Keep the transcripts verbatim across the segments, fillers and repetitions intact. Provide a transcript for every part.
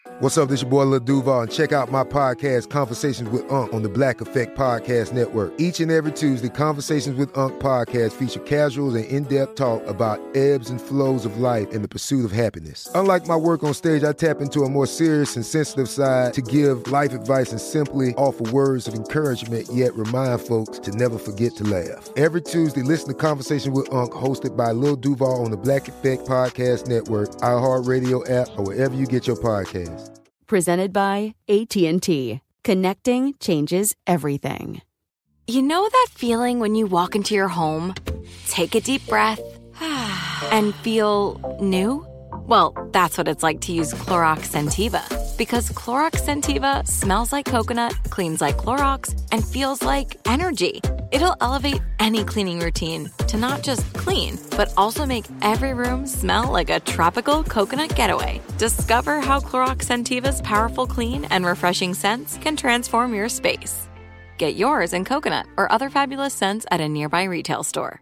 What's up, this your boy Lil Duval, and check out my podcast, Conversations with Unc, on the Black Effect Podcast Network. Each and every Tuesday, Conversations with Unc podcast feature casuals and in-depth talk about ebbs and flows of life and the pursuit of happiness. Unlike my work on stage, I tap into a more serious and sensitive side to give life advice and simply offer words of encouragement, yet remind folks to never forget to laugh. Every Tuesday, listen to Conversations with Unc, hosted by Lil Duval on the Black Effect Podcast Network, iHeartRadio app, or wherever you get your podcasts. Presented by A T and T. Connecting changes everything. You know that feeling when you walk into your home, take a deep breath, and feel new? Well, that's what it's like to use Clorox Scentiva. Because Clorox Scentiva smells like coconut, cleans like Clorox, and feels like energy. It'll elevate any cleaning routine to not just clean, but also make every room smell like a tropical coconut getaway. Discover how Clorox Scentiva's powerful clean and refreshing scents can transform your space. Get yours in coconut or other fabulous scents at a nearby retail store.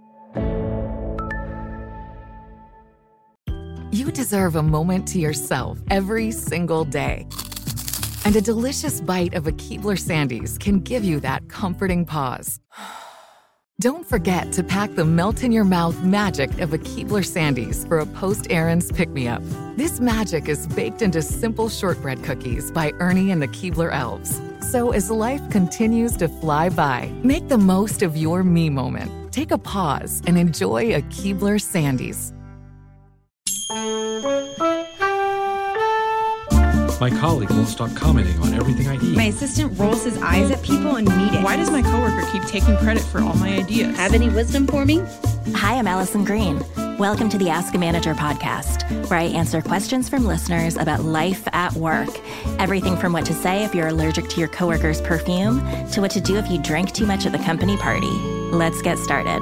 You deserve a moment to yourself every single day. And a delicious bite of a Keebler Sandies can give you that comforting pause. Don't forget to pack the melt-in-your-mouth magic of a Keebler Sandies for a post-errands pick-me-up. This magic is baked into simple shortbread cookies by Ernie and the Keebler Elves. So as life continues to fly by, make the most of your me moment. Take a pause and enjoy a Keebler Sandies. My colleague won't stop commenting on everything I eat. My assistant rolls his eyes at people and meetings. Why does my coworker keep taking credit for all my ideas? Have any wisdom for me? Hi, I'm Allison Green. Welcome to the Ask a Manager podcast, where I answer questions from listeners about life at work. Everything from what to say if you're allergic to your coworker's perfume to what to do if you drank too much at the company party. Let's get started.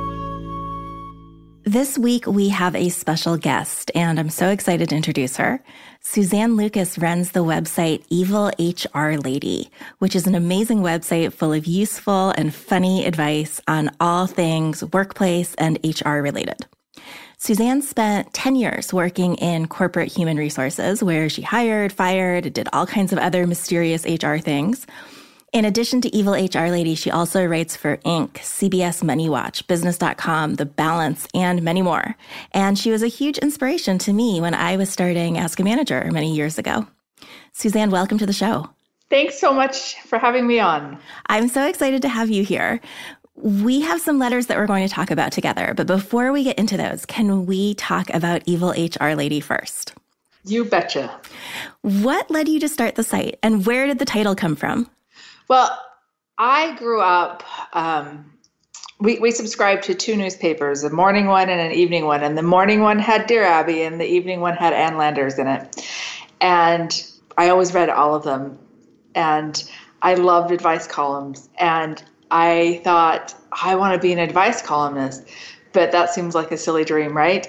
This week, we have a special guest, and I'm so excited to introduce her. Suzanne Lucas runs the website Evil H R Lady, which is an amazing website full of useful and funny advice on all things workplace and H R related. Suzanne spent ten years working in corporate human resources, where she hired, fired, did all kinds of other mysterious H R things. In addition to Evil H R Lady, she also writes for Inc, C B S Money Watch, Business dot com, The Balance, and many more. And she was a huge inspiration to me when I was starting Ask a Manager many years ago. Suzanne, welcome to the show. Thanks so much for having me on. I'm so excited to have you here. We have some letters that we're going to talk about together, but before we get into those, can we talk about Evil H R Lady first? You betcha. What led you to start the site, and where did the title come from? Well, I grew up, um, we, we subscribed to two newspapers, a morning one and an evening one. And the morning one had Dear Abby and the evening one had Ann Landers in it. And I always read all of them. And I loved advice columns. And I thought, I want to be an advice columnist. But that seems like a silly dream, right?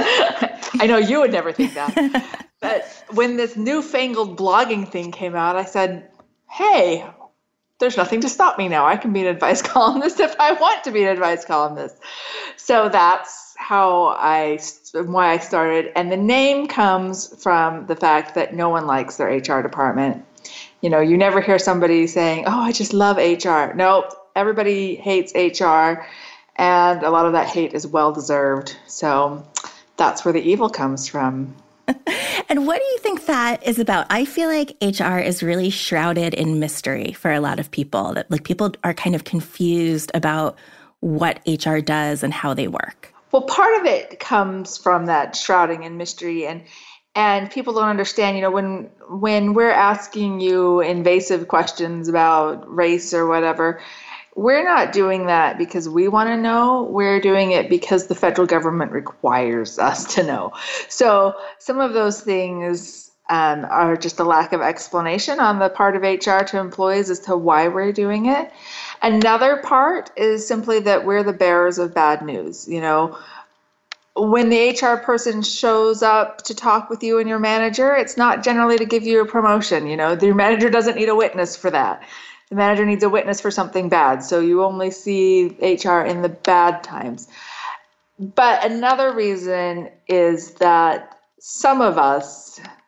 I know you would never think that. But when this newfangled blogging thing came out, I said, hey, there's nothing to stop me now. I can be an advice columnist if I want to be an advice columnist. So that's how I, why I started. And the name comes from the fact that no one likes their H R department. You know, you never hear somebody saying, oh, I just love H R. No, everybody hates H R. And a lot of that hate is well-deserved. So that's where the evil comes from. And what do you think that is about? I feel like H R is really shrouded in mystery for a lot of people. That like people are kind of confused about what H R does and how they work. Well, part of it comes from that shrouding in mystery, and and people don't understand. You know, when when we're asking you invasive questions about race or whatever, we're not doing that because we want to know. We're doing it because the federal government requires us to know. So some of those things um, are just a lack of explanation on the part of H R to employees as to why we're doing it. Another part is simply that we're the bearers of bad news. You know, when the H R person shows up to talk with you and your manager, it's not generally to give you a promotion. You know, your manager doesn't need a witness for that. The manager needs a witness for something bad. So you only see H R in the bad times. But another reason is that some of us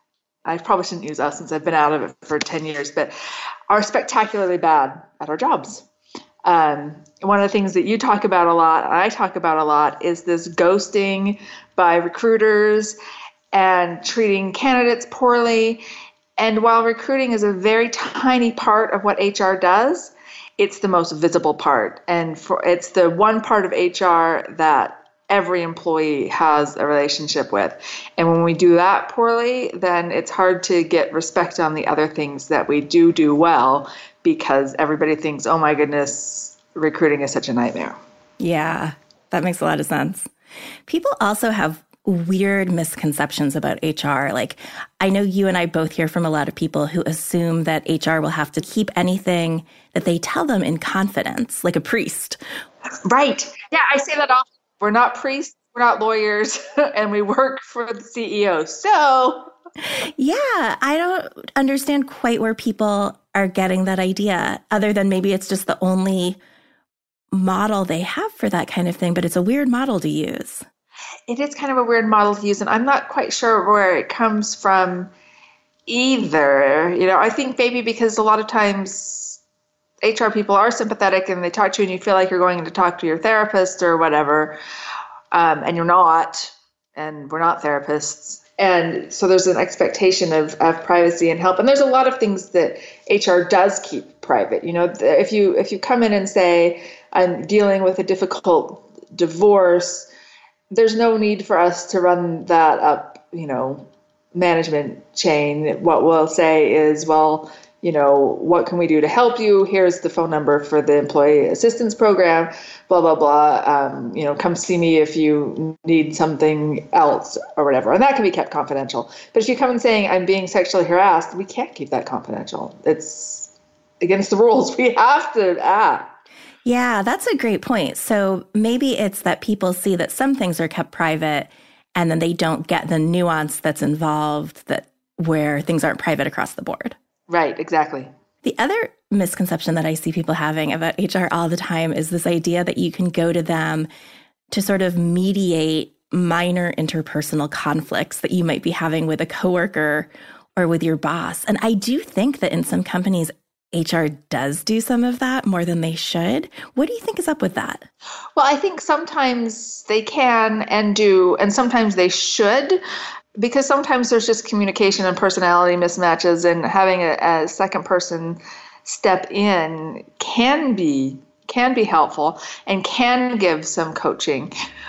I probably shouldn't use us since I've been out of it for ten years, but are spectacularly bad at our jobs. Um, one of the things that you talk about a lot, and I talk about a lot, is this ghosting by recruiters and treating candidates poorly. And while recruiting is a very tiny part of what H R does, it's the most visible part. And for, it's the one part of H R that every employee has a relationship with. And when we do that poorly, then it's hard to get respect on the other things that we do do well, because everybody thinks, oh my goodness, recruiting is such a nightmare. Yeah, that makes a lot of sense. People also have weird misconceptions about H R. Like, I know you and I both hear from a lot of people who assume that H R will have to keep anything that they tell them in confidence, like a priest. Right. Yeah, I say that often. We're not priests, we're not lawyers, and we work for the C E O. So, yeah, I don't understand quite where people are getting that idea, other than maybe it's just the only model they have for that kind of thing, but it's a weird model to use. It is kind of a weird model to use, and I'm not quite sure where it comes from either. You know, I think maybe because a lot of times H R people are sympathetic and they talk to you and you feel like you're going to talk to your therapist or whatever, um, and you're not, and we're not therapists. And so there's an expectation of, of privacy and help. And there's a lot of things that H R does keep private. You know, if you if you come in and say, I'm dealing with a difficult divorce, there's no need for us to run that up, you know, management chain. What we'll say is, well, you know, what can we do to help you? Here's the phone number for the employee assistance program, blah, blah, blah. Um, you know, come see me if you need something else or whatever. And that can be kept confidential. But if you come in saying, I'm being sexually harassed, we can't keep that confidential. It's against the rules. We have to act. Yeah, that's a great point. So maybe it's that people see that some things are kept private and then they don't get the nuance that's involved, that where things aren't private across the board. Right, exactly. The other misconception that I see people having about H R all the time is this idea that you can go to them to sort of mediate minor interpersonal conflicts that you might be having with a coworker or with your boss. And I do think that in some companies, H R does do some of that more than they should. What do you think is up with that? Well, I think sometimes they can and do, and sometimes they should, because sometimes there's just communication and personality mismatches, and having a, a second person step in can be can be helpful and can give some coaching.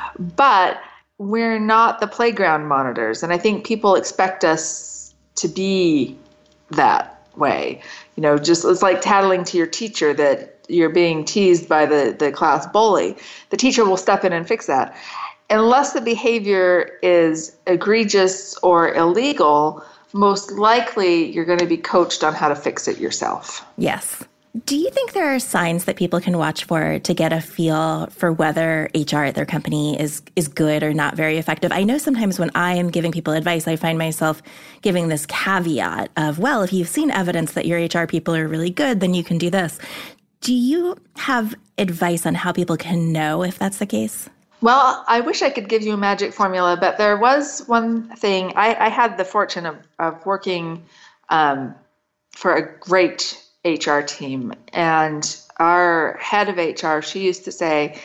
But we're not the playground monitors, and I think people expect us to be that way. You know, just it's like tattling to your teacher that you're being teased by the, the class bully. The teacher will step in and fix that. Unless the behavior is egregious or illegal, most likely you're going to be coached on how to fix it yourself. Yes. Do you think there are signs that people can watch for to get a feel for whether H R at their company is is good or not very effective? I know sometimes when I am giving people advice, I find myself giving this caveat of, well, if you've seen evidence that your H R people are really good, then you can do this. Do you have advice on how people can know if that's the case? Well, I wish I could give you a magic formula, but there was one thing. I, I had the fortune of, of working um, for a great H R team. And our head of H R, she used to say,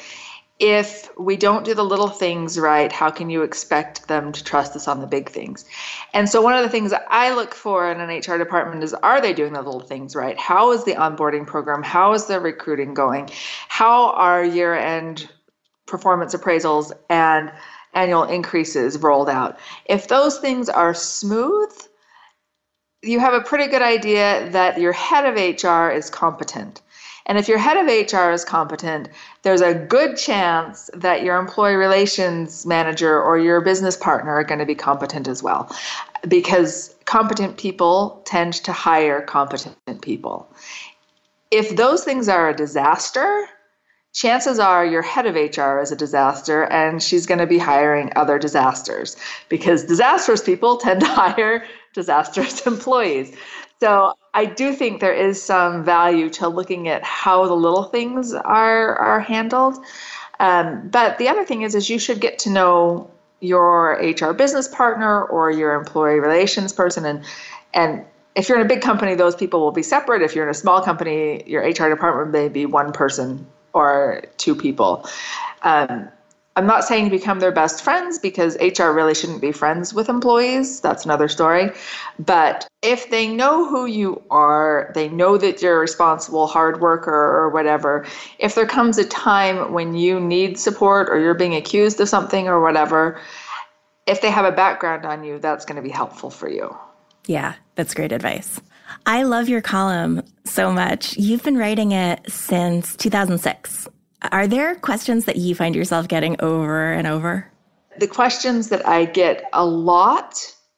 if we don't do the little things right, how can you expect them to trust us on the big things? And so one of the things that I look for in an H R department is, are they doing the little things right? How is the onboarding program? How is the recruiting going? How are year-end performance appraisals and annual increases rolled out? If those things are smooth, you have a pretty good idea that your head of H R is competent. And if your head of H R is competent, there's a good chance that your employee relations manager or your business partner are going to be competent as well, because competent people tend to hire competent people. If those things are a disaster, chances are your head of H R is a disaster, and she's going to be hiring other disasters, because disastrous people tend to hire disastrous employees. So I do think there is some value to looking at how the little things are are handled. Um, but the other thing is, is you should get to know your H R business partner or your employee relations person. And, and if you're in a big company, those people will be separate. If you're in a small company, your H R department may be one person or two people. Um, I'm not saying to become their best friends, because H R really shouldn't be friends with employees. That's another story. But if they know who you are, they know that you're a responsible hard worker or whatever, if there comes a time when you need support or you're being accused of something or whatever, if they have a background on you, that's going to be helpful for you. Yeah, that's great advice. I love your column so much. You've been writing it since two thousand six. Are there questions that you find yourself getting over and over? The questions that I get a lot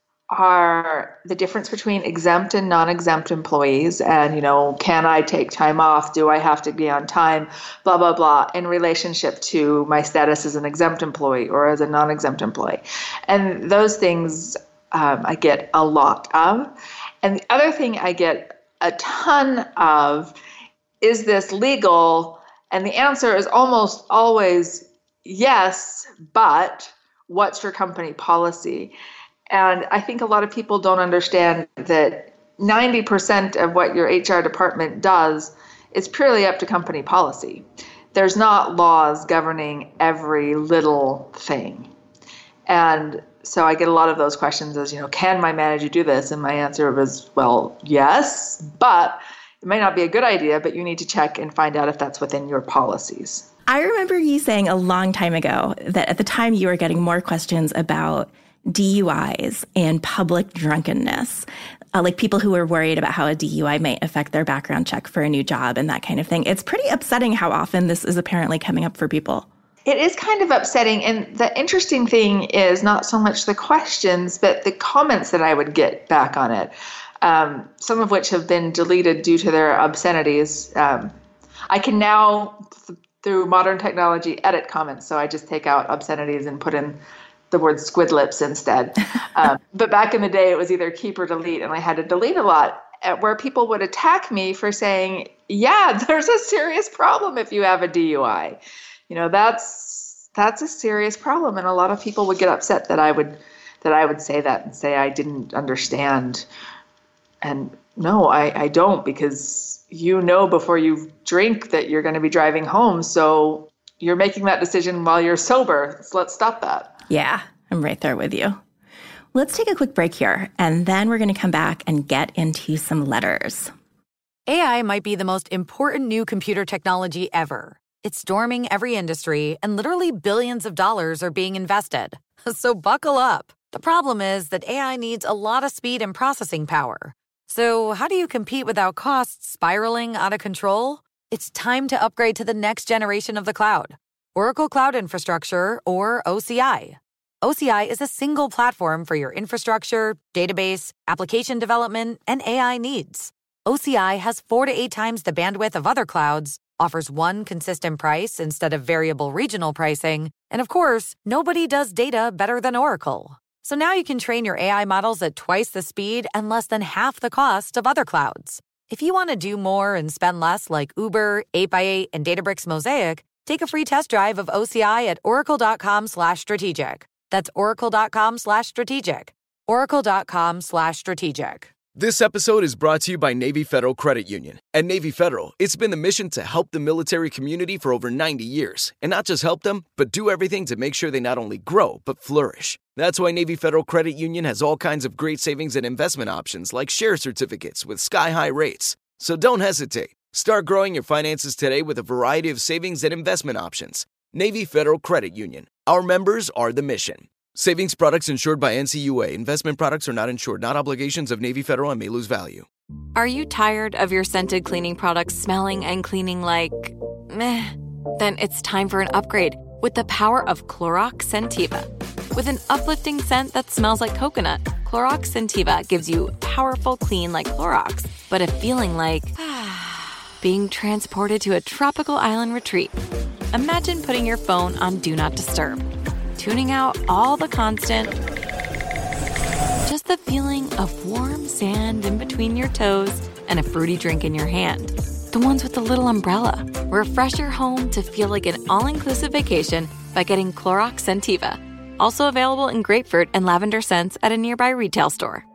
are the difference between exempt and non-exempt employees. And, you know, can I take time off? Do I have to be on time? Blah, blah, blah, in relationship to my status as an exempt employee or as a non-exempt employee. And those things um, I get a lot of. And the other thing I get a ton of, is this legal? And the answer is almost always yes, but what's your company policy? And I think a lot of people don't understand that ninety percent of what your H R department does is purely up to company policy. There's not laws governing every little thing. And so I get a lot of those questions as, you know, can my manager do this? And my answer was, well, yes, but it might not be a good idea, but you need to check and find out if that's within your policies. I remember you saying a long time ago that at the time you were getting more questions about D U Is and public drunkenness, uh, like people who were worried about how a D U I might affect their background check for a new job and that kind of thing. It's pretty upsetting how often this is apparently coming up for people. It is kind of upsetting. And the interesting thing is not so much the questions, but the comments that I would get back on it. Um, some of which have been deleted due to their obscenities. Um, I can now, th- through modern technology, edit comments. So I just take out obscenities and put in the word squidlips instead. um, but back in the day, it was either keep or delete, and I had to delete a lot, where people would attack me for saying, yeah, there's a serious problem if you have a D U I. You know, that's that's a serious problem. And a lot of people would get upset that I would that I would say that and say I didn't understand. And no, I, I don't, because you know before you drink that you're going to be driving home. So you're making that decision while you're sober. So let's stop that. Yeah, I'm right there with you. Let's take a quick break here, and then we're going to come back and get into some letters. A I might be the most important new computer technology ever. It's storming every industry, and literally billions of dollars are being invested. So buckle up. The problem is that A I needs a lot of speed and processing power. So how do you compete without costs spiraling out of control? It's time to upgrade to the next generation of the cloud, Oracle Cloud Infrastructure, or O C I. O C I is a single platform for your infrastructure, database, application development, and A I needs. O C I has four to eight times the bandwidth of other clouds, offers one consistent price instead of variable regional pricing, and of course, nobody does data better than Oracle. So now you can train your A I models at twice the speed and less than half the cost of other clouds. If you want to do more and spend less like Uber, eight by eight, and Databricks Mosaic, take a free test drive of O C I at oracle.com slash strategic. That's oracle.com slash strategic. oracle.com slash strategic. This episode is brought to you by Navy Federal Credit Union. At Navy Federal, it's been the mission to help the military community for over ninety years. And not just help them, but do everything to make sure they not only grow, but flourish. That's why Navy Federal Credit Union has all kinds of great savings and investment options like share certificates with sky-high rates. So don't hesitate. Start growing your finances today with a variety of savings and investment options. Navy Federal Credit Union. Our members are the mission. Savings products insured by N C U A. Investment products are not insured, not obligations of Navy Federal and may lose value. Are you tired of your scented cleaning products smelling and cleaning like meh? Then it's time for an upgrade with the power of Clorox Scentiva. With an uplifting scent that smells like coconut, Clorox Scentiva gives you powerful clean like Clorox, but a feeling like being transported to a tropical island retreat. Imagine putting your phone on Do Not Disturb, tuning out all the constant, just the feeling of warm sand in between your toes and a fruity drink in your hand. The ones with the little umbrella. Refresh your home to feel like an all-inclusive vacation by getting Clorox Scentiva. Also available in grapefruit and lavender scents at a nearby retail store.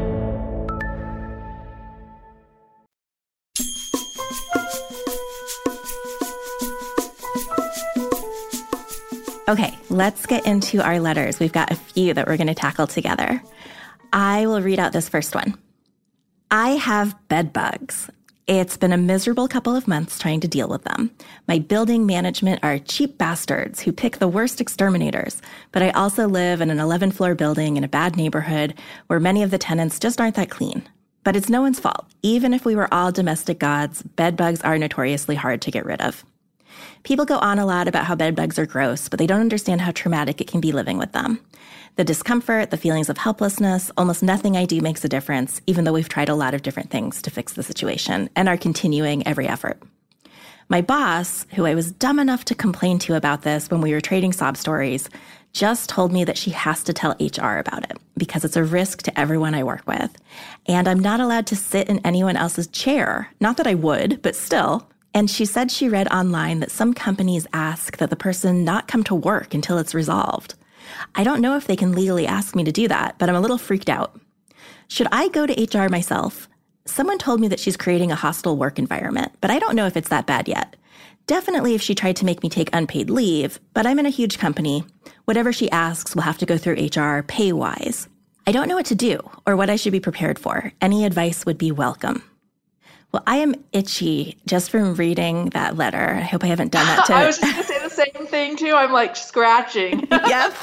Okay, let's get into our letters. We've got a few that we're going to tackle together. I will read out this first one. I have bed bugs. It's been a miserable couple of months trying to deal with them. My building management are cheap bastards who pick the worst exterminators, but I also live in an eleven-floor building in a bad neighborhood where many of the tenants just aren't that clean. But it's no one's fault. Even if we were all domestic gods, bed bugs are notoriously hard to get rid of. People go on a lot about how bed bugs are gross, but they don't understand how traumatic it can be living with them. The discomfort, the feelings of helplessness, almost nothing I do makes a difference, even though we've tried a lot of different things to fix the situation and are continuing every effort. My boss, who I was dumb enough to complain to about this when we were trading sob stories, just told me that she has to tell H R about it because it's a risk to everyone I work with. And I'm not allowed to sit in anyone else's chair. Not that I would, but still. And she said she read online that some companies ask that the person not come to work until it's resolved. I don't know if they can legally ask me to do that, but I'm a little freaked out. Should I go to H R myself? Someone told me that she's creating a hostile work environment, but I don't know if it's that bad yet. Definitely if she tried to make me take unpaid leave, but I'm in a huge company. Whatever she asks will have to go through H R pay-wise. I don't know what to do or what I should be prepared for. Any advice would be welcome. Well, I am itchy just from reading that letter. I hope I haven't done that to I was just going to say the same thing, too. I'm like scratching. Yep.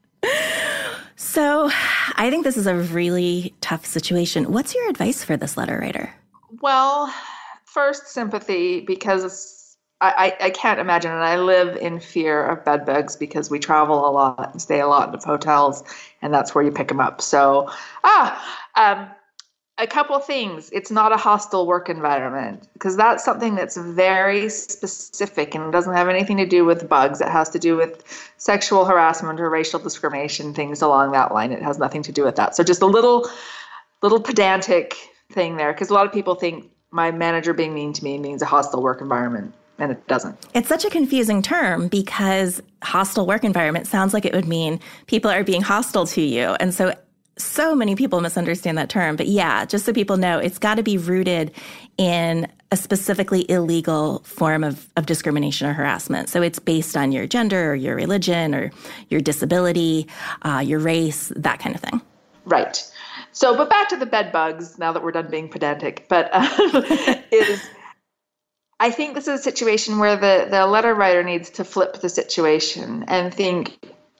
So I think this is a really tough situation. What's your advice for this letter writer? Well, first, sympathy, because I, I, I can't imagine, and I live in fear of bed bugs because we travel a lot and stay a lot in hotels, and that's where you pick them up. So, ah, um, a couple things. It's not a hostile work environment because that's something that's very specific and doesn't have anything to do with bugs. It has to do with sexual harassment or racial discrimination, things along that line. It has nothing to do with that. So just a little, little pedantic thing there because a lot of people think my manager being mean to me means a hostile work environment. And it doesn't. It's such a confusing term because hostile work environment sounds like it would mean people are being hostile to you. And so So many people misunderstand that term. But yeah, just so people know, it's got to be rooted in a specifically illegal form of, of discrimination or harassment. So it's based on your gender or your religion or your disability, uh, your race, that kind of thing. Right. So, but back to the bed bugs, now that we're done being pedantic, but um, is I think this is a situation where the, the letter writer needs to flip the situation and think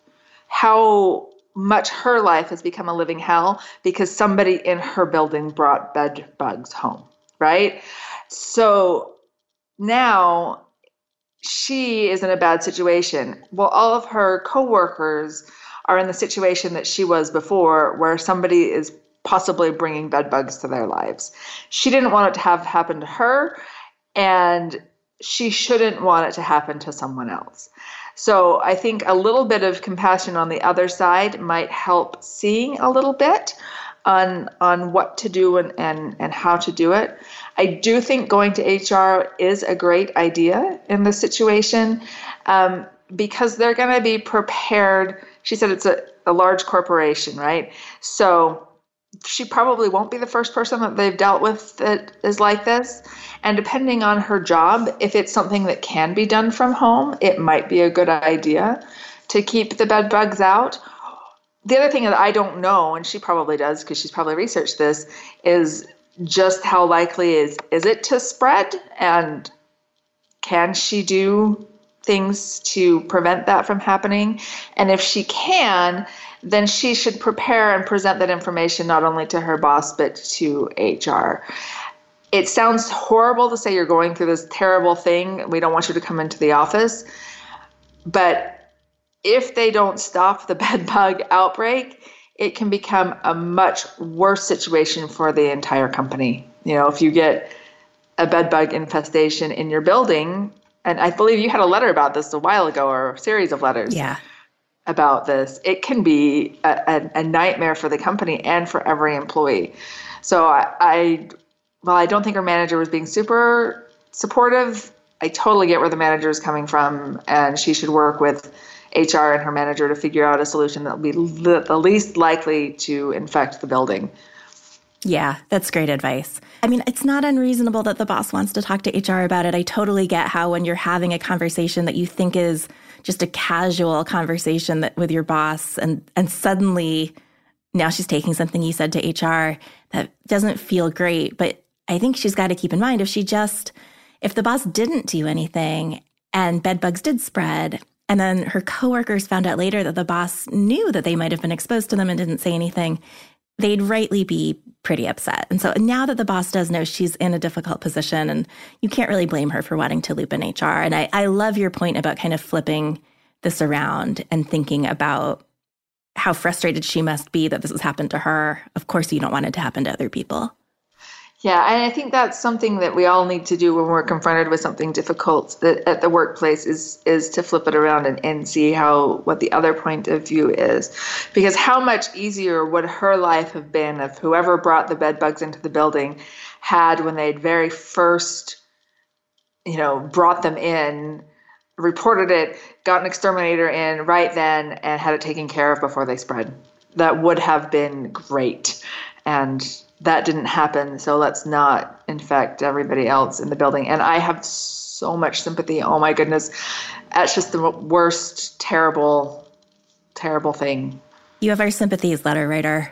how much her life has become a living hell because somebody in her building brought bed bugs home, right? So now she is in a bad situation. Well, all of her coworkers are in the situation that she was before, where somebody is possibly bringing bed bugs to their lives. She didn't want it to have happen to her, and she shouldn't want it to happen to someone else. So I think a little bit of compassion on the other side might help seeing a little bit on on what to do and, and, and how to do it. I do think going to H R is a great idea in this situation um, because they're going to be prepared. She said it's a, a large corporation, right? So she probably won't be the first person that they've dealt with that is like this. And depending on her job, if it's something that can be done from home, it might be a good idea to keep the bed bugs out. The other thing that I don't know, and she probably does because she's probably researched this, is just how likely is, is it to spread? And can she do things to prevent that from happening? And if she can, then she should prepare and present that information not only to her boss, but to H R. It sounds horrible to say you're going through this terrible thing. We don't want you to come into the office. But if they don't stop the bed bug outbreak, it can become a much worse situation for the entire company. You know, if you get a bed bug infestation in your building, and I believe you had a letter about this a while ago, or a series of letters. Yeah. About this, it can be a, a, a nightmare for the company and for every employee. So I, I, well, I don't think her manager was being super supportive. I totally get where the manager is coming from, and she should work with H R and her manager to figure out a solution that will be li- the least likely to infect the building. Yeah, that's great advice. I mean, it's not unreasonable that the boss wants to talk to H R about it. I totally get how when you're having a conversation that you think is just a casual conversation that with your boss, and, and suddenly now she's taking something you said to H R that doesn't feel great. But I think she's got to keep in mind if she just, if the boss didn't do anything and bed bugs did spread, and then her coworkers found out later that the boss knew that they might have been exposed to them and didn't say anything, they'd rightly be pretty upset. And so now that the boss does know, she's in a difficult position, and you can't really blame her for wanting to loop in H R. And I, I love your point about kind of flipping this around and thinking about how frustrated she must be that this has happened to her. Of course, you don't want it to happen to other people. Yeah, and I think that's something that we all need to do when we're confronted with something difficult that at the workplace is is to flip it around and, and see how what the other point of view is. Because how much easier would her life have been if whoever brought the bed bugs into the building had, when they'd very first, you know, brought them in, reported it, got an exterminator in right then, and had it taken care of before they spread. That would have been great. And that didn't happen, so let's not infect everybody else in the building. And I have so much sympathy. Oh my goodness. That's just the worst, terrible, terrible thing. You have our sympathies, letter writer.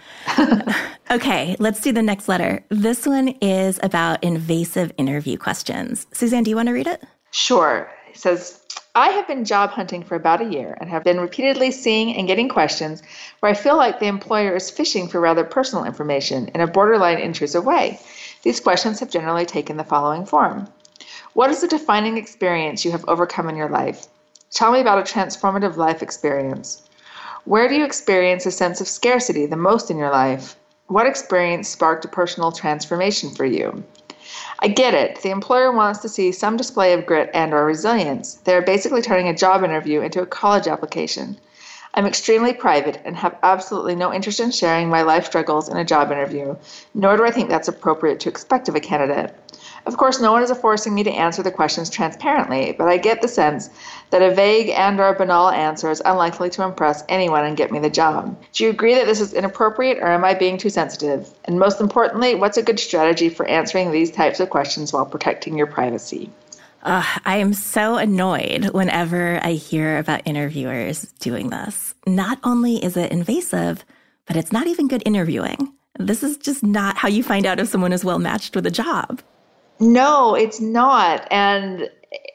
Okay, let's do the next letter. This one is about invasive interview questions. Suzanne, do you want to read it? Sure. It says, I have been job hunting for about a year and have been repeatedly seeing and getting questions where I feel like the employer is fishing for rather personal information in a borderline intrusive way. These questions have generally taken the following form. What is the defining experience you have overcome in your life? Tell me about a transformative life experience. Where do you experience a sense of scarcity the most in your life? What experience sparked a personal transformation for you? I get it. The employer wants to see some display of grit and or resilience. They are basically turning a job interview into a college application. I'm extremely private and have absolutely no interest in sharing my life struggles in a job interview, nor do I think that's appropriate to expect of a candidate. Of course, no one is forcing me to answer the questions transparently, but I get the sense that a vague and or banal answer is unlikely to impress anyone and get me the job. Do you agree that this is inappropriate, or am I being too sensitive? And most importantly, what's a good strategy for answering these types of questions while protecting your privacy? Uh, I am so annoyed whenever I hear about interviewers doing this. Not only is it invasive, but it's not even good interviewing. This is just not how you find out if someone is well matched with a job. No, it's not. And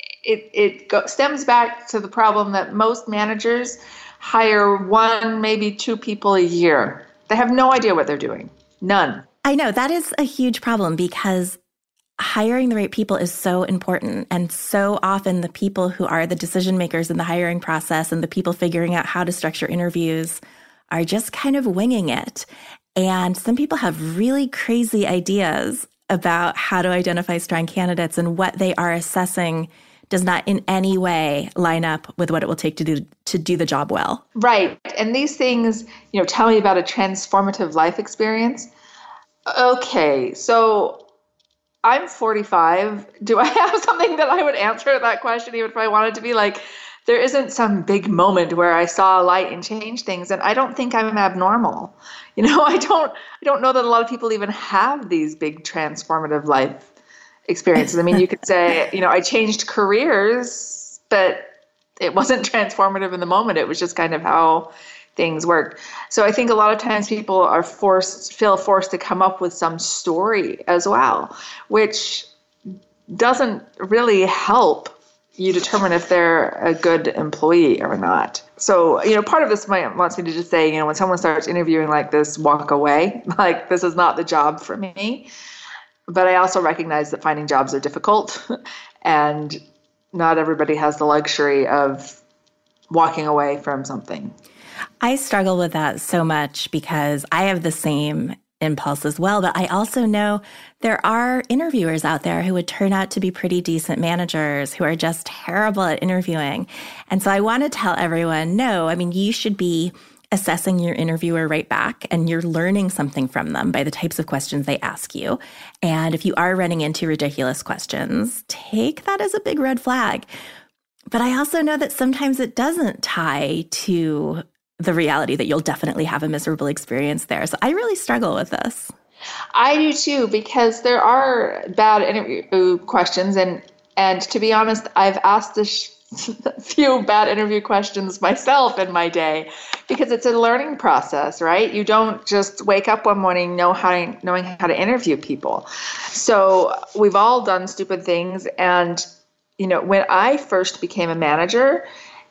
it it go, stems back to the problem that most managers hire one, maybe two people a year. They have no idea what they're doing. None. I know that is a huge problem because hiring the right people is so important. And so often the people who are the decision makers in the hiring process and the people figuring out how to structure interviews are just kind of winging it. And some people have really crazy ideas about how to identify strong candidates, and what they are assessing does not in any way line up with what it will take to do to do the job well. Right. And these things, you know, tell me about a transformative life experience. Okay, so I'm forty-five. Do I have something that I would answer that question even if I wanted to be like, there isn't some big moment where I saw a light and changed things, and I don't think I'm abnormal. You know, I don't I don't know that a lot of people even have these big transformative life experiences. I mean, you could say, you know, I changed careers, but it wasn't transformative in the moment. It was just kind of how things worked. So I think a lot of times people are forced, feel forced to come up with some story as well, which doesn't really help you determine if they're a good employee or not. So, you know, part of this might wants me to just say, you know, when someone starts interviewing like this, walk away. Like, this is not the job for me. But I also recognize that finding jobs are difficult, and not everybody has the luxury of walking away from something. I struggle with that so much because I have the same impulse as well. But I also know there are interviewers out there who would turn out to be pretty decent managers who are just terrible at interviewing. And so I want to tell everyone, no, I mean, you should be assessing your interviewer right back, and you're learning something from them by the types of questions they ask you. And if you are running into ridiculous questions, take that as a big red flag. But I also know that sometimes it doesn't tie to the reality that you'll definitely have a miserable experience there. So I really struggle with this. I do too, because there are bad interview questions. And, and to be honest, I've asked a sh- few bad interview questions myself in my day, because it's a learning process, right? You don't just wake up one morning know how to, knowing how to interview people. So we've all done stupid things. And, you know, when I first became a manager,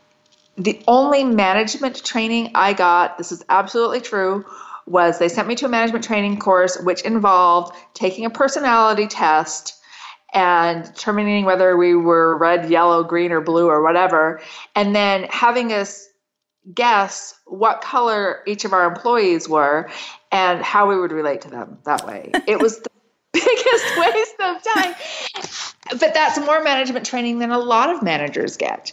the only management training I got, this is absolutely true, was they sent me to a management training course, which involved taking a personality test and determining whether we were red, yellow, green, or blue, or whatever, and then having us guess what color each of our employees were and how we would relate to them that way. It was the biggest waste of time. But that's more management training than a lot of managers get.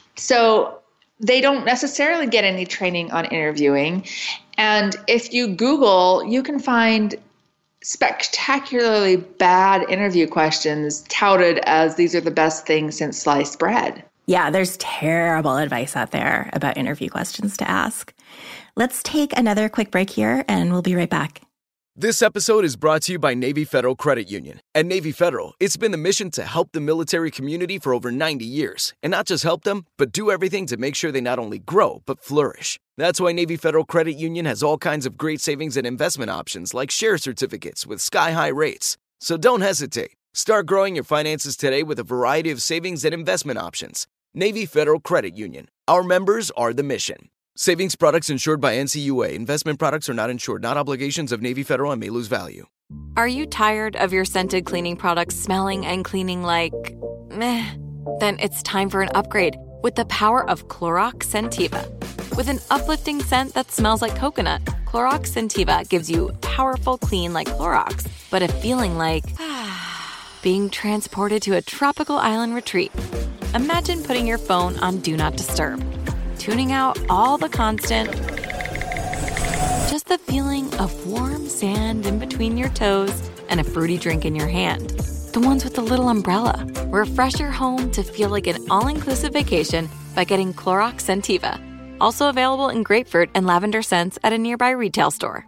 So they don't necessarily get any training on interviewing. And if you Google, you can find spectacularly bad interview questions touted as these are the best things since sliced bread. Yeah, there's terrible advice out there about interview questions to ask. Let's take another quick break here, and we'll be right back. This episode is brought to you by Navy Federal Credit Union. At Navy Federal, it's been the mission to help the military community for over ninety years. And not just help them, but do everything to make sure they not only grow, but flourish. That's why Navy Federal Credit Union has all kinds of great savings and investment options like share certificates with sky-high rates. So don't hesitate. Start growing your finances today with a variety of savings and investment options. Navy Federal Credit Union. Our members are the mission. Savings products insured by N C U A. Investment products are not insured, not obligations of Navy Federal and may lose value. Are you tired of your scented cleaning products smelling and cleaning like meh? Then it's time for an upgrade with the power of Clorox Scentiva. With an uplifting scent that smells like coconut, Clorox Scentiva gives you powerful clean like Clorox, but a feeling like being transported to a tropical island retreat. Imagine putting your phone on Do Not Disturb, tuning out all the constant, just the feeling of warm sand in between your toes and a fruity drink in your hand. The ones with the little umbrella. Refresh your home to feel like an all-inclusive vacation by getting Clorox Scentiva. Also available in grapefruit and lavender scents at a nearby retail store.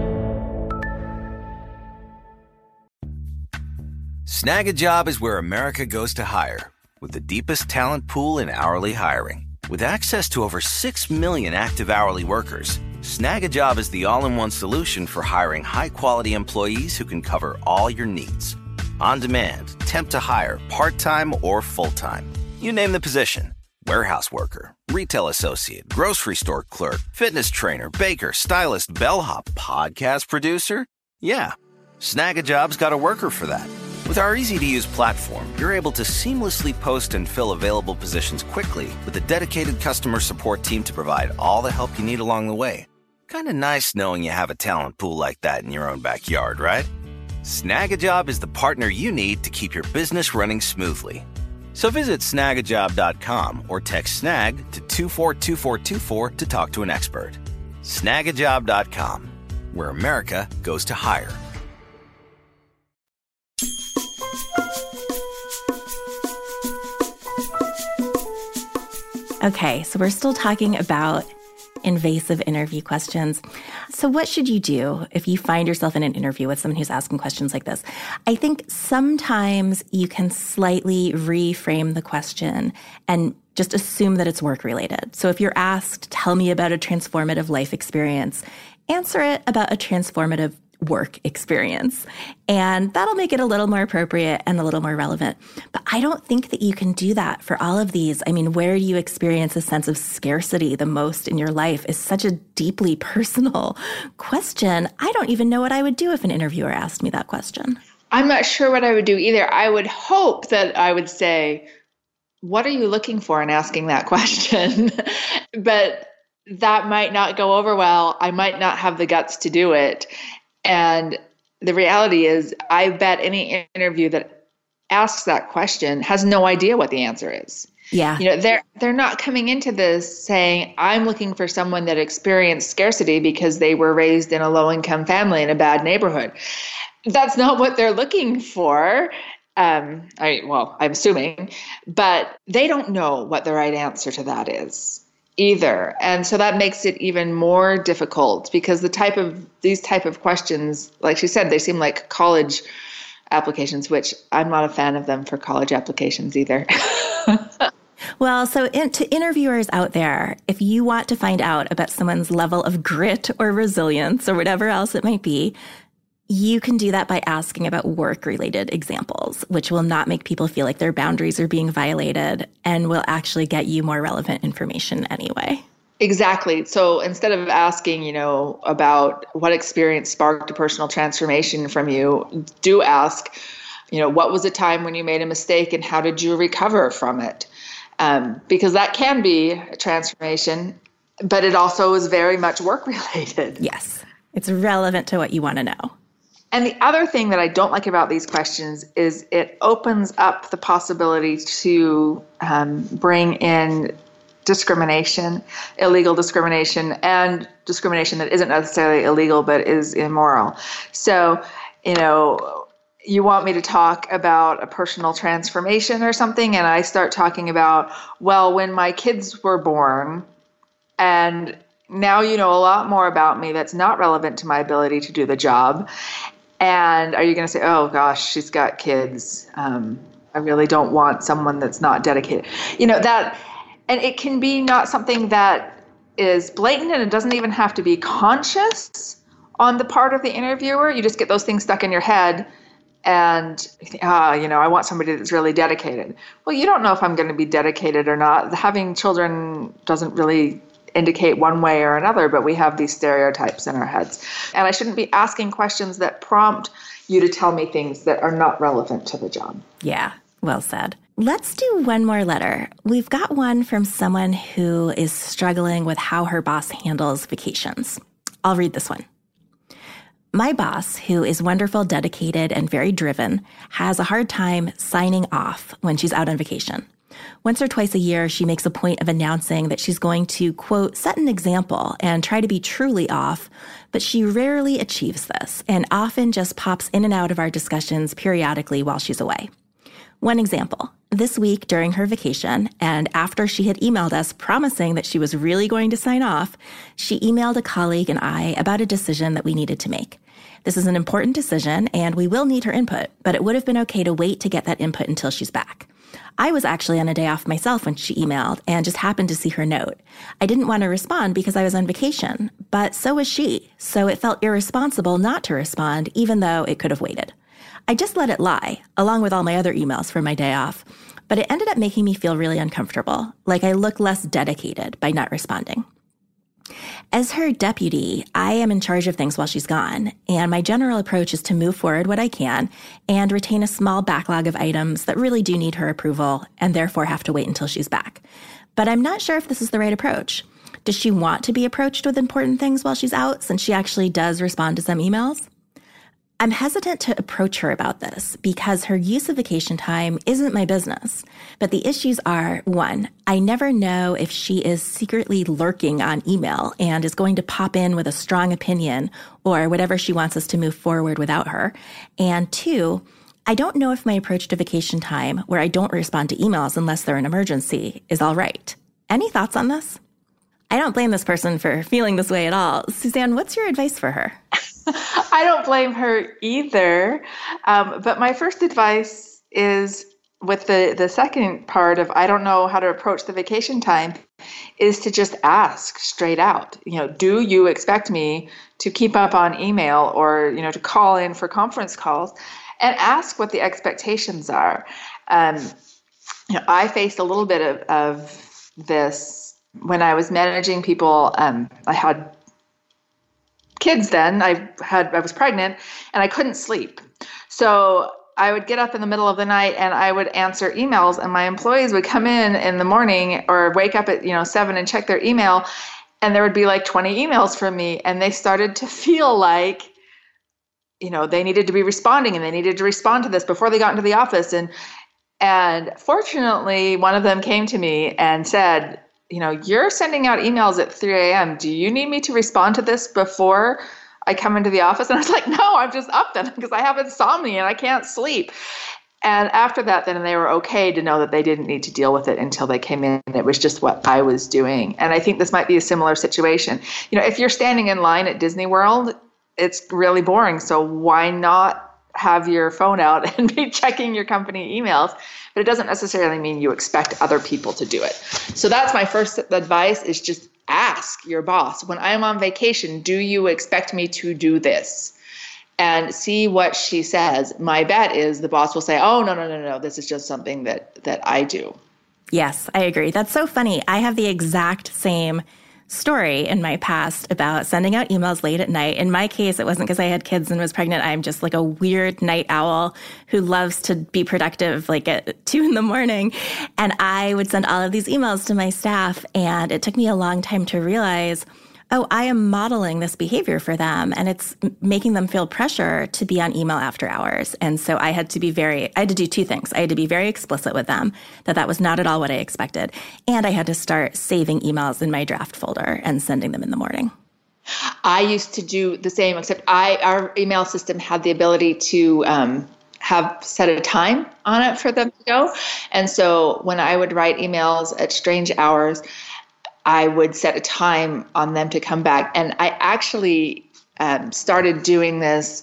Snag a Job is where America goes to hire, with the deepest talent pool in hourly hiring. With access to over six million active hourly workers, Snag a Job is the all-in-one solution for hiring high-quality employees who can cover all your needs. On demand, temp to hire, part-time or full-time. You name the position. Warehouse worker, retail associate, grocery store clerk, fitness trainer, baker, stylist, bellhop, podcast producer. Yeah, Snag a Job's got a worker for that. With our easy-to-use platform, you're able to seamlessly post and fill available positions quickly with a dedicated customer support team to provide all the help you need along the way. Kind of nice knowing you have a talent pool like that in your own backyard, right? Snag a Job is the partner you need to keep your business running smoothly. So visit snag a job dot com or text SNAG to two four two four two four to talk to an expert. snag a job dot com, where America goes to hire. Okay, so we're still talking about invasive interview questions. So what should you do if you find yourself in an interview with someone who's asking questions like this? I think sometimes you can slightly reframe the question and just assume that it's work-related. So if you're asked, tell me about a transformative life experience, answer it about a transformative work experience. And that'll make it a little more appropriate and a little more relevant. But I don't think that you can do that for all of these. I mean, where do you experience a sense of scarcity the most in your life is such a deeply personal question. I don't even know what I would do if an interviewer asked me that question. I'm not sure what I would do either. I would hope that I would say, what are you looking for in asking that question? But that might not go over well. I might not have the guts to do it. And the reality is, I bet any interview that asks that question has no idea what the answer is. Yeah. You know, they're they're not coming into this saying, I'm looking for someone that experienced scarcity because they were raised in a low-income family in a bad neighborhood. That's not what they're looking for. Um, I, well, I'm assuming, but they don't know what the right answer to that is either. And so that makes it even more difficult because the type of, these type of questions, like she said, they seem like college applications, which I'm not a fan of them for college applications either. Well, so in, to interviewers out there, if you want to find out about someone's level of grit or resilience or whatever else it might be, you can do that by asking about work-related examples, which will not make people feel like their boundaries are being violated and will actually get you more relevant information anyway. Exactly. So instead of asking, you know, about what experience sparked a personal transformation from you, do ask, you know, what was a time when you made a mistake and how did you recover from it? Um, because that can be a transformation, but it also is very much work-related. Yes. It's relevant to what you want to know. And the other thing that I don't like about these questions is it opens up the possibility to um, bring in discrimination, illegal discrimination, and discrimination that isn't necessarily illegal but is immoral. So, you know, you want me to talk about a personal transformation or something, and I start talking about, well, when my kids were born, and now you know a lot more about me that's not relevant to my ability to do the job. And are you going to say, oh, gosh, she's got kids. Um, I really don't want someone that's not dedicated. You know, that, and it can be not something that is blatant, and it doesn't even have to be conscious on the part of the interviewer. You just get those things stuck in your head. And, ah, you know, I want somebody that's really dedicated. Well, you don't know if I'm going to be dedicated or not. Having children doesn't really indicate one way or another, but we have these stereotypes in our heads. And I shouldn't be asking questions that prompt you to tell me things that are not relevant to the job. Yeah, well said. Let's do one more letter. We've got one from someone who is struggling with how her boss handles vacations. I'll read this one. My boss, who is wonderful, dedicated, and very driven, has a hard time signing off when she's out on vacation. Once or twice a year, she makes a point of announcing that she's going to, quote, set an example and try to be truly off, but she rarely achieves this and often just pops in and out of our discussions periodically while she's away. One example, this week during her vacation, and after she had emailed us promising that she was really going to sign off, she emailed a colleague and I about a decision that we needed to make. This is an important decision, and we will need her input, but it would have been okay to wait to get that input until she's back. I was actually on a day off myself when she emailed and just happened to see her note. I didn't want to respond because I was on vacation, but so was she, so it felt irresponsible not to respond, even though it could have waited. I just let it lie, along with all my other emails from my day off, but it ended up making me feel really uncomfortable, like I look less dedicated by not responding. As her deputy, I am in charge of things while she's gone, and my general approach is to move forward what I can and retain a small backlog of items that really do need her approval and therefore have to wait until she's back. But I'm not sure if this is the right approach. Does she want to be approached with important things while she's out, since she actually does respond to some emails? I'm hesitant to approach her about this because her use of vacation time isn't my business. But the issues are, one, I never know if she is secretly lurking on email and is going to pop in with a strong opinion or whatever she wants us to move forward without her. And two, I don't know if my approach to vacation time, where I don't respond to emails unless they're an emergency, is all right. Any thoughts on this? I don't blame this person for feeling this way at all. Suzanne, what's your advice for her? I don't blame her either. Um, but my first advice is with the, the second part of I don't know how to approach the vacation time is to just ask straight out. You know, do you expect me to keep up on email or, you know, to call in for conference calls, and ask what the expectations are. Um, you know, I faced a little bit of, of this when I was managing people. Um, I had kids then. I had I was pregnant and I couldn't sleep. So I would get up in the middle of the night and I would answer emails, and my employees would come in in the morning or wake up at, you know, seven and check their email, and there would be like twenty emails from me, and they started to feel like, you know, they needed to be responding and they needed to respond to this before they got into the office. And and fortunately, one of them came to me and said, you know, you're sending out emails at three a.m. Do you need me to respond to this before I come into the office? And I was like, no, I'm just up then because I have insomnia and I can't sleep. And after that, then they were okay to know that they didn't need to deal with it until they came in. It was just what I was doing. And I think this might be a similar situation. You know, if you're standing in line at Disney World, it's really boring. So why not have your phone out and be checking your company emails? But it doesn't necessarily mean you expect other people to do it. So that's my first advice, is just ask your boss, when I'm on vacation, do you expect me to do this? And see what she says. My bet is the boss will say, oh, no, no, no, no, this is just something that that I do. Yes, I agree. That's so funny. I have the exact same story in my past about sending out emails late at night. In my case, it wasn't because I had kids and was pregnant. I'm just like a weird night owl who loves to be productive like at two in the morning. And I would send all of these emails to my staff. And it took me a long time to realize, oh, I am modeling this behavior for them, and it's making them feel pressure to be on email after hours. And so I had to be very, I had to do two things. I had to be very explicit with them that that was not at all what I expected. And I had to start saving emails in my draft folder and sending them in the morning. I used to do the same, except I, our email system had the ability to um, have set a time on it for them to go. And so when I would write emails at strange hours, I would set a time on them to come back. And I actually um, started doing this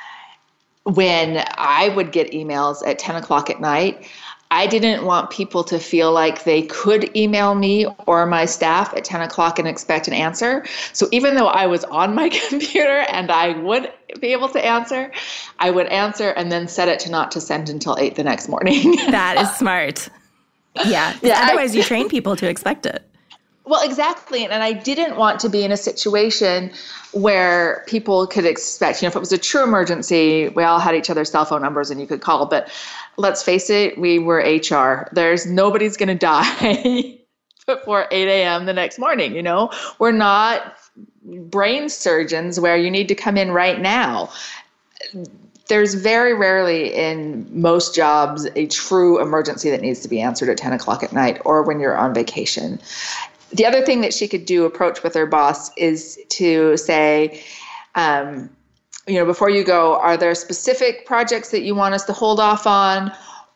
when I would get emails at ten o'clock at night. I didn't want people to feel like they could email me or my staff at ten o'clock and expect an answer. So even though I was on my computer and I would be able to answer, I would answer and then set it to not to send until eight the next morning. That is smart. Yeah. yeah Otherwise, I, you train people to expect it. Well, exactly. And I didn't want to be in a situation where people could expect, you know, if it was a true emergency, we all had each other's cell phone numbers and you could call. But let's face it, we were H R. There's nobody's going to die before eight a.m. the next morning. You know, we're not brain surgeons where you need to come in right now. There's very rarely in most jobs a true emergency that needs to be answered at ten o'clock at night or when you're on vacation. The other thing that she could do, approach with her boss, is to say, um, you know, before you go, are there specific projects that you want us to hold off on?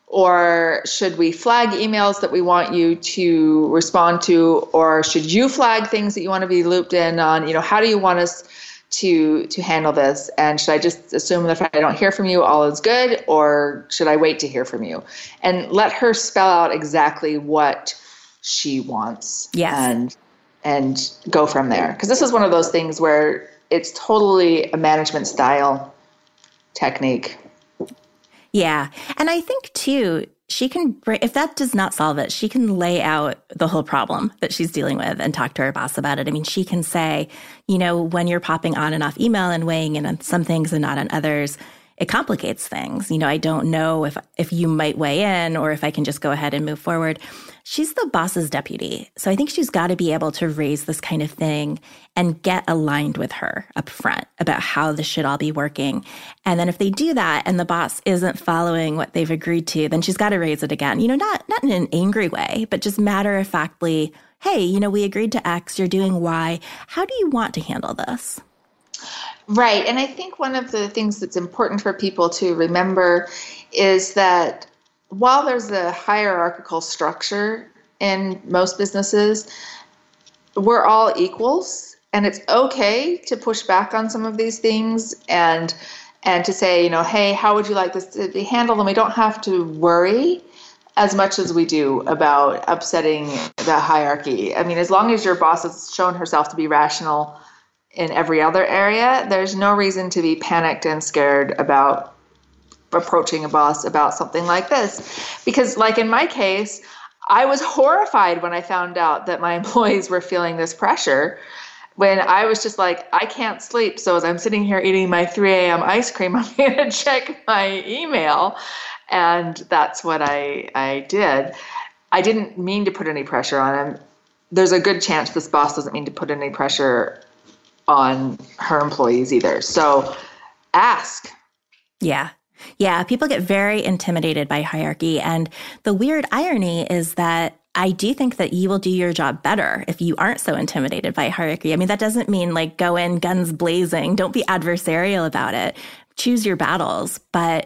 Or should we flag emails that we want you to respond to? Or should you flag things that you want to be looped in on? You know, how do you want us to to handle this? And should I just assume that if I don't hear from you, all is good? Or should I wait to hear from you? And let her spell out exactly what she wants. Yes. And and go from there. Because this is one of those things where it's totally a management style technique. Yeah. And I think too, she can, if that does not solve it, she can lay out the whole problem that she's dealing with and talk to her boss about it. I mean, she can say, you know, when you're popping on and off email and weighing in on some things and not on others, it complicates things. You know, I don't know if if you might weigh in or if I can just go ahead and move forward. She's the boss's deputy. So I think she's got to be able to raise this kind of thing and get aligned with her up front about how this should all be working. And then if they do that and the boss isn't following what they've agreed to, then she's got to raise it again. You know, not not in an angry way, but just matter-of-factly, hey, you know, we agreed to X, you're doing Y. How do you want to handle this? Right. And I think one of the things that's important for people to remember is that while there's a hierarchical structure in most businesses, we're all equals, and it's okay to push back on some of these things and and to say, you know, hey, how would you like this to be handled? And we don't have to worry as much as we do about upsetting the hierarchy. I mean, as long as your boss has shown herself to be rational in every other area, there's no reason to be panicked and scared about approaching a boss about something like this. Because like in my case, I was horrified when I found out that my employees were feeling this pressure, when I was just like, I can't sleep. So as I'm sitting here eating my three a.m. ice cream, I'm going to check my email. And that's what I, I did. I didn't mean to put any pressure on him. There's a good chance this boss doesn't mean to put any pressure on her employees either. So ask. Yeah. Yeah. People get very intimidated by hierarchy. And the weird irony is that I do think that you will do your job better if you aren't so intimidated by hierarchy. I mean, that doesn't mean like go in guns blazing. Don't be adversarial about it. Choose your battles. But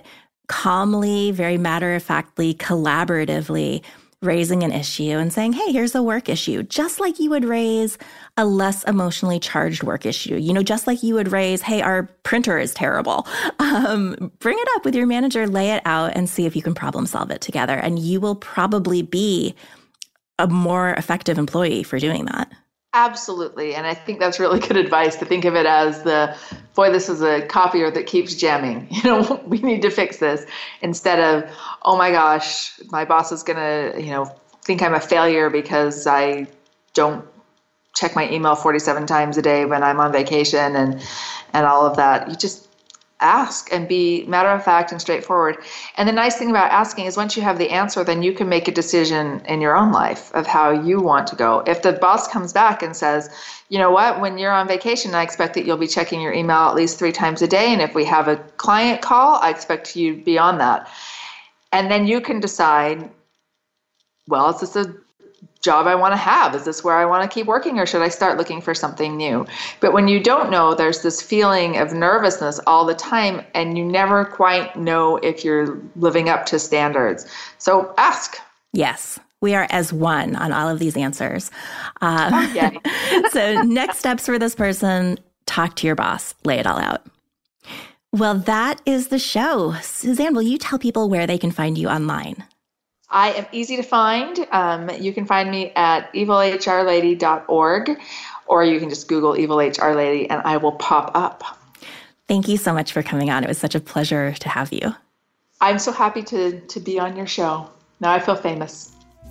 calmly, very matter-of-factly, collaboratively raising an issue and saying, hey, here's a work issue, just like you would raise a less emotionally charged work issue. You know, just like you would raise, hey, our printer is terrible. Um, bring it up with your manager, lay it out, and see if you can problem solve it together. And you will probably be a more effective employee for doing that. Absolutely. And I think that's really good advice, to think of it as the, boy, this is a copier that keeps jamming. You know, we need to fix this, instead of, oh my gosh, my boss is going to, you know, think I'm a failure because I don't check my email forty-seven times a day when I'm on vacation and, and all of that. You just ask and be matter of fact and straightforward. And the nice thing about asking is once you have the answer, then you can make a decision in your own life of how you want to go. If the boss comes back and says, you know what, when you're on vacation, I expect that you'll be checking your email at least three times a day. And if we have a client call, I expect you to be on that. And then you can decide, well, is this a job I want to have? Is this where I want to keep working, or should I start looking for something new? But when you don't know, there's this feeling of nervousness all the time, and you never quite know if you're living up to standards. So ask. Yes, we are as one on all of these answers. Um, okay. So next steps for this person, talk to your boss, lay it all out. Well, that is the show. Suzanne, will you tell people where they can find you online? I am easy to find. Um, you can find me at evil h r lady dot org, or you can just Google Evil H R Lady and I will pop up. Thank you so much for coming on. It was such a pleasure to have you. I'm so happy to, to be on your show. Now I feel famous.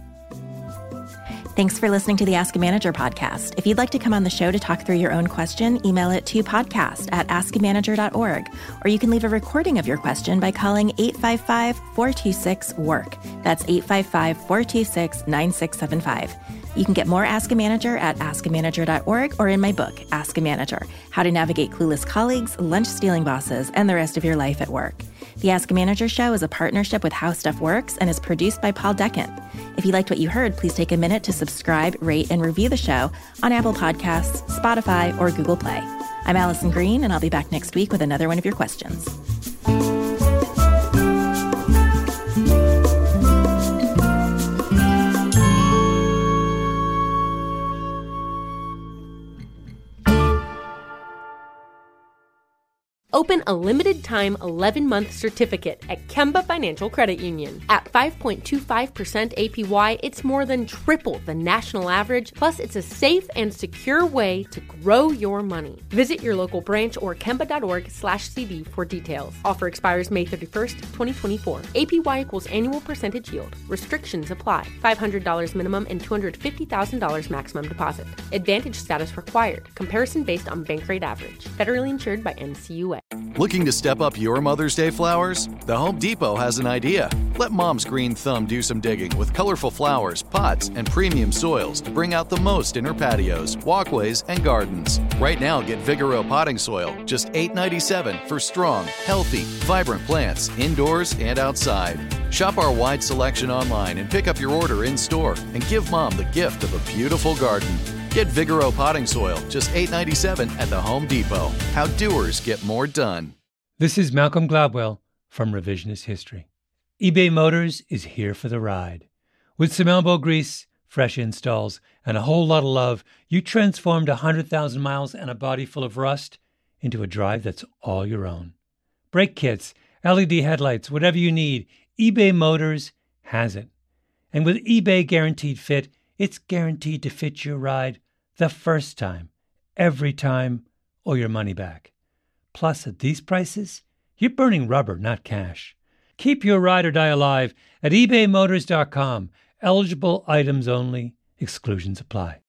Thanks for listening to the Ask a Manager podcast. If you'd like to come on the show to talk through your own question, email it to podcast at ask a manager dot org, or you can leave a recording of your question by calling eight five five, four two six, work. That's eight five five, four two six, nine six seven five. You can get more Ask a Manager at ask a manager dot org or in my book, Ask a Manager, How to Navigate Clueless Colleagues, Lunch-Stealing Bosses, and the Rest of Your Life at Work. The Ask a Manager show is a partnership with How Stuff Works and is produced by Paul Deckant. If you liked what you heard, please take a minute to subscribe, rate, and review the show on Apple Podcasts, Spotify, or Google Play. I'm Allison Green, and I'll be back next week with another one of your questions. Open a limited-time eleven-month certificate at Kemba Financial Credit Union. At five point two five percent A P Y, it's more than triple the national average, plus it's a safe and secure way to grow your money. Visit your local branch or kemba dot org slash c d for details. Offer expires May thirty-first, twenty twenty-four. A P Y equals annual percentage yield. Restrictions apply. five hundred dollars minimum and two hundred fifty thousand dollars maximum deposit. Advantage status required. Comparison based on bank rate average. Federally insured by N C U A. Looking to step up your Mother's Day flowers? The Home Depot has an idea. Let Mom's green thumb do some digging with colorful flowers, pots, and premium soils to bring out the most in her patios, walkways, and gardens. Right now, get Vigoro potting soil, just eight dollars and ninety-seven cents for strong, healthy, vibrant plants indoors and outside. Shop our wide selection online and pick up your order in-store and give Mom the gift of a beautiful garden. Get Vigoro potting soil, just eight dollars and ninety-seven cents at the Home Depot. How doers get more done. This is Malcolm Gladwell from Revisionist History. eBay Motors is here for the ride. With some elbow grease, fresh installs, and a whole lot of love, you transformed one hundred thousand miles and a body full of rust into a drive that's all your own. Brake kits, L E D headlights, whatever you need, eBay Motors has it. And with eBay Guaranteed Fit, it's guaranteed to fit your ride the first time, every time, or your money back. Plus, at these prices, you're burning rubber, not cash. Keep your ride or die alive at ebay motors dot com. Eligible items only. Exclusions apply.